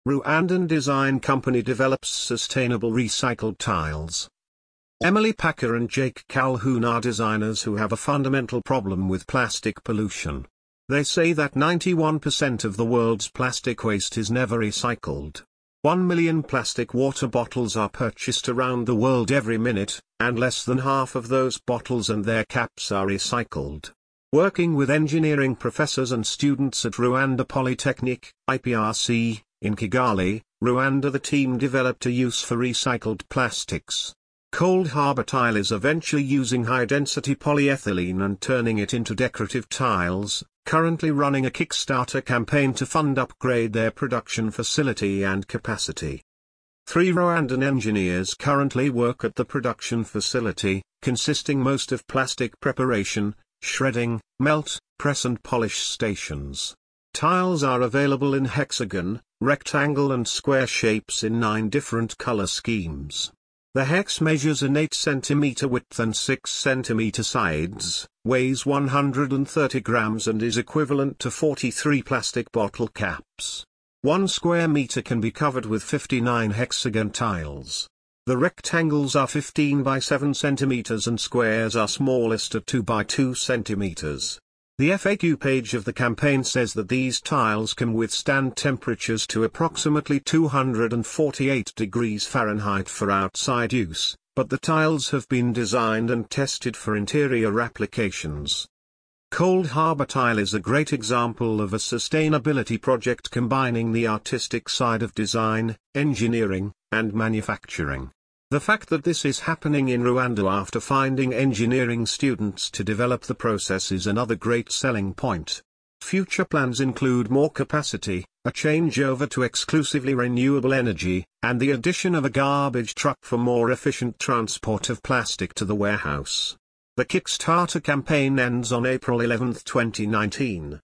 Rwandan design company develops sustainable recycled tiles. Emily Packer and Jake Calhoun are designers who have a fundamental problem with plastic pollution. They say that 91% of the world's plastic waste is never recycled. 1 million plastic water bottles are purchased around the world every minute, and less than half of those bottles and their caps are recycled. Working with engineering professors and students at Rwanda Polytechnic, IPRC, in Kigali, Rwanda, the team developed a use for recycled plastics. Cold Harbor Tile is eventually using high-density polyethylene and turning it into decorative tiles, currently running a Kickstarter campaign to fund upgrade their production facility and capacity. 3 Rwandan engineers currently work at the production facility, consisting most of plastic preparation, shredding, melt, press and polish stations. Tiles are available in hexagon, rectangle and square shapes in 9 different color schemes. The hex measures an 8 cm width and 6 cm sides, weighs 130 grams and is equivalent to 43 plastic bottle caps. 1 square meter can be covered with 59 hexagon tiles. The rectangles are 15 by 7 cm and squares are smallest at 2 by 2 cm. The FAQ page of the campaign says that these tiles can withstand temperatures to approximately 248 degrees Fahrenheit for outside use, but the tiles have been designed and tested for interior applications. Cold Harbor Tile is a great example of a sustainability project combining the artistic side of design, engineering, and manufacturing. The fact that this is happening in Rwanda after finding engineering students to develop the process is another great selling point. Future plans include more capacity, a changeover to exclusively renewable energy, and the addition of a garbage truck for more efficient transport of plastic to the warehouse. The Kickstarter campaign ends on April 11, 2019.